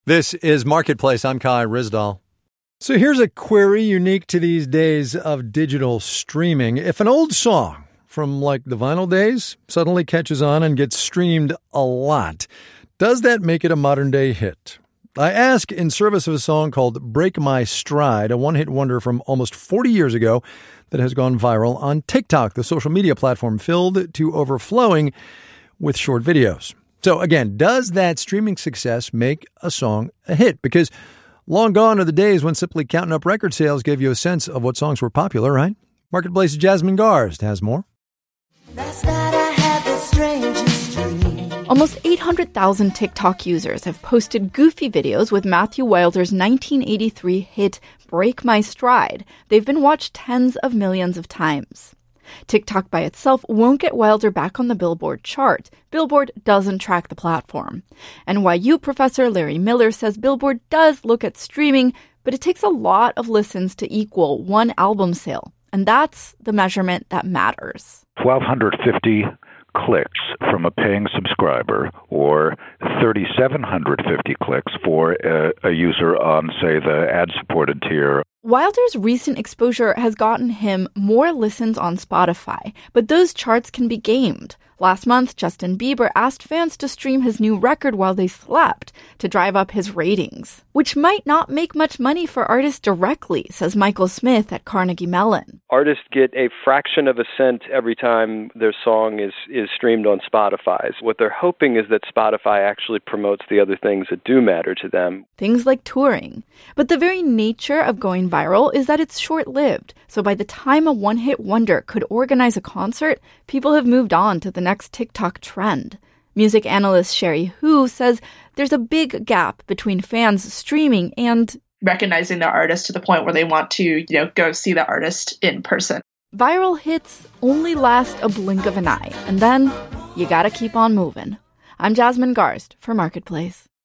This is Marketplace. I'm Kai Ryssdal. So here's a query unique to these days of digital streaming. If an old song from like the vinyl days suddenly catches on and gets streamed a lot, does that make it a modern-day hit? I ask in service of a song called Break My Stride, a one-hit wonder from almost 40 years ago that has gone viral on TikTok, the social media platform filled to overflowing with short videos. So again, does that streaming success make a song a hit? Because long gone are the days when simply counting up record sales gave you a sense of what songs were popular, right? Marketplace's Jasmine Garsd has more. Last night I had the strangest dream. Almost 800,000 TikTok users have posted goofy videos with Matthew Wilder's 1983 hit Break My Stride. They've been watched tens of millions of times. TikTok by itself won't get Wilder back on the Billboard chart. Billboard doesn't track the platform. NYU professor Larry Miller says Billboard does look at streaming, but it takes a lot of listens to equal one album sale. And that's the measurement that matters. 1,250 clicks from a paying subscriber or 3,750 clicks for a user on, say, the ad-supported tier. Wilder's recent exposure has gotten him more listens on Spotify, but those charts can be gamed. Last month, Justin Bieber asked fans to stream his new record while they slept to drive up his ratings, which might not make much money for artists directly, says Michael Smith at Carnegie Mellon. Artists get a fraction of a cent every time their song is streamed on Spotify. What they're hoping is that Spotify actually promotes the other things that do matter to them. Things like touring. But the very nature of going viral is that it's short-lived. So by the time a one-hit wonder could organize a concert, people have moved on to the next TikTok trend. Music analyst Sherry Hu says there's a big gap between fans streaming and recognizing the artist to the point where they want to, go see the artist in person. Viral hits only last a blink of an eye, and then you gotta keep on moving. I'm Jasmine Garsd for Marketplace.